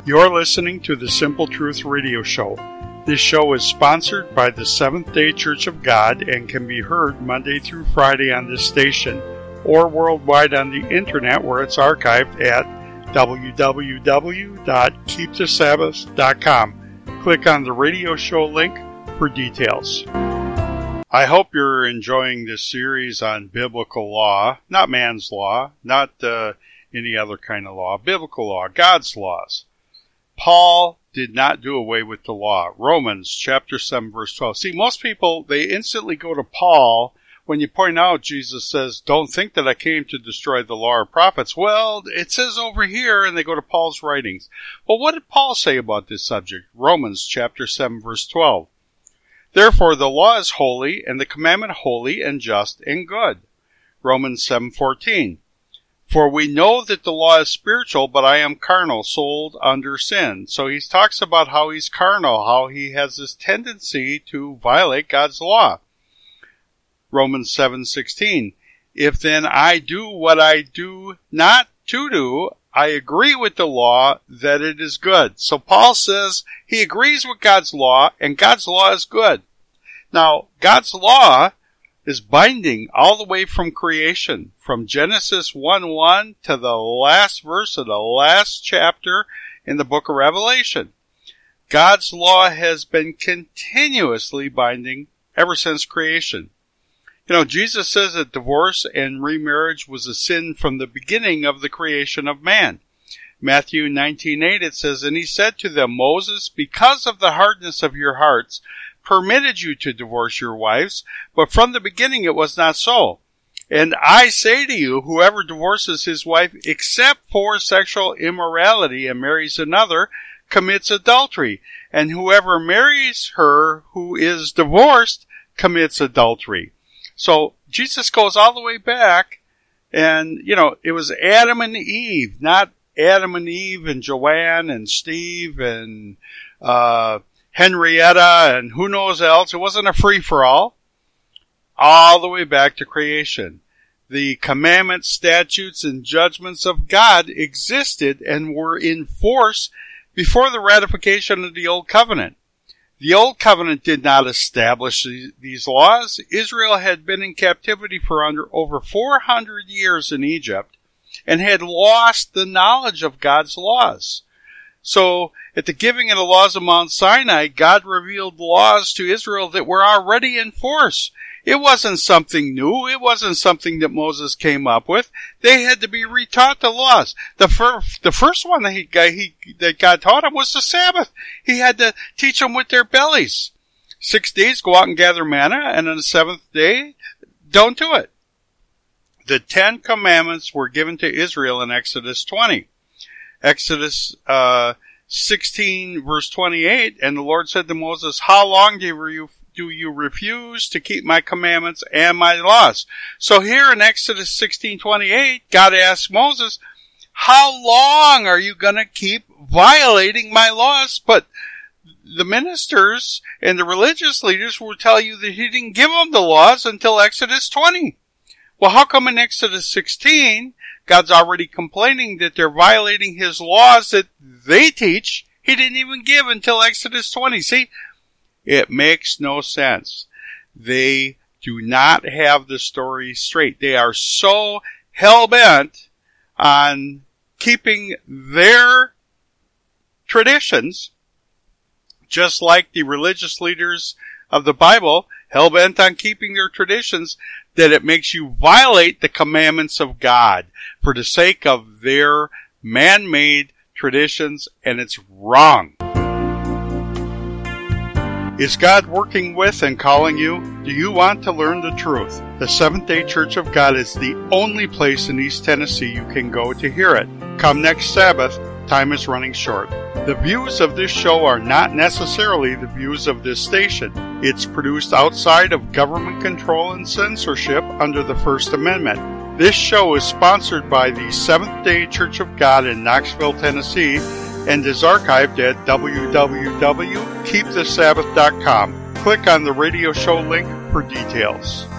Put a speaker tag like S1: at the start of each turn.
S1: You're listening to the Simple Truth Radio Show. This show is sponsored by the Seventh-day Church of God and can be heard Monday through Friday on this station or worldwide on the internet where it's archived at www.keepthesabbath.com. Click on the radio show link for details. I hope you're enjoying this series on biblical law, not man's law, not any other kind of law, biblical law, God's laws. Paul did not do away with the law. Romans chapter 7 verse 12. See, most people, they instantly go to Paul when you point out Jesus says, don't think that I came to destroy the law or prophets. Well, it says over here, and they go to Paul's writings. Well, what did Paul say about this subject? Romans chapter 7 verse 12. Therefore, the law is holy, and the commandment holy and just and good. Romans 7:14. For we know that the law is spiritual, but I am carnal, sold under sin. So he talks about how he's carnal, how he has this tendency to violate God's law. Romans 7:16. If then I do what I do not to do, I agree with the law that it is good. So Paul says he agrees with God's law, and God's law is good. Now, God's law is binding all the way from creation, from Genesis 1:1 to the last verse of the last chapter in the book of Revelation. God's law has been continuously binding ever since creation. You know, Jesus says that divorce and remarriage was a sin from the beginning of the creation of man. Matthew 19:8 it says, and he said to them, Moses, because of the hardness of your hearts, permitted you to divorce your wives, but from the beginning it was not so. And I say to you, whoever divorces his wife except for sexual immorality and marries another commits adultery, and whoever marries her who is divorced commits adultery. So Jesus goes all the way back, and, you know, it was Adam and Eve, not Adam and Eve and Joanne and Steve and Henrietta and who knows else. It wasn't a free-for-all. All the way back to creation. The commandments, statutes, and judgments of God existed and were in force before the ratification of the Old Covenant. The Old Covenant did not establish these laws. Israel had been in captivity for over 400 years in Egypt and had lost the knowledge of God's laws. So, at the giving of the laws of Mount Sinai, God revealed laws to Israel that were already in force. It wasn't something new. It wasn't something that Moses came up with. They had to be retaught the laws. The first one that God taught them was the Sabbath. He had to teach them with their bellies. 6 days, go out and gather manna, and on the seventh day, don't do it. The 10 Commandments were given to Israel in Exodus 20. Exodus 16 verse 28, and the Lord said to Moses, how long do you refuse to keep my commandments and my laws? So here in Exodus 16:28, God asked Moses, how long are you going to keep violating my laws? But the ministers and the religious leaders will tell you that he didn't give them the laws until Exodus 20. Well, how come in Exodus 16, God's already complaining that they're violating his laws that they teach he didn't even give until Exodus 20. See, it makes no sense. They do not have the story straight. They are so hell-bent on keeping their traditions, just like the religious leaders of the Bible, hell-bent on keeping their traditions, that it makes you violate the commandments of God for the sake of their man-made traditions, and it's wrong. Is God working with and calling you? Do you want to learn the truth? The Seventh-day Church of God is the only place in East Tennessee you can go to hear it. Come next Sabbath. Time is running short. The views of this show are not necessarily the views of this station. It's produced outside of government control and censorship under the First Amendment. This show is sponsored by the Seventh-day Church of God in Knoxville, Tennessee, and is archived at www.keepthesabbath.com. Click on the radio show link for details.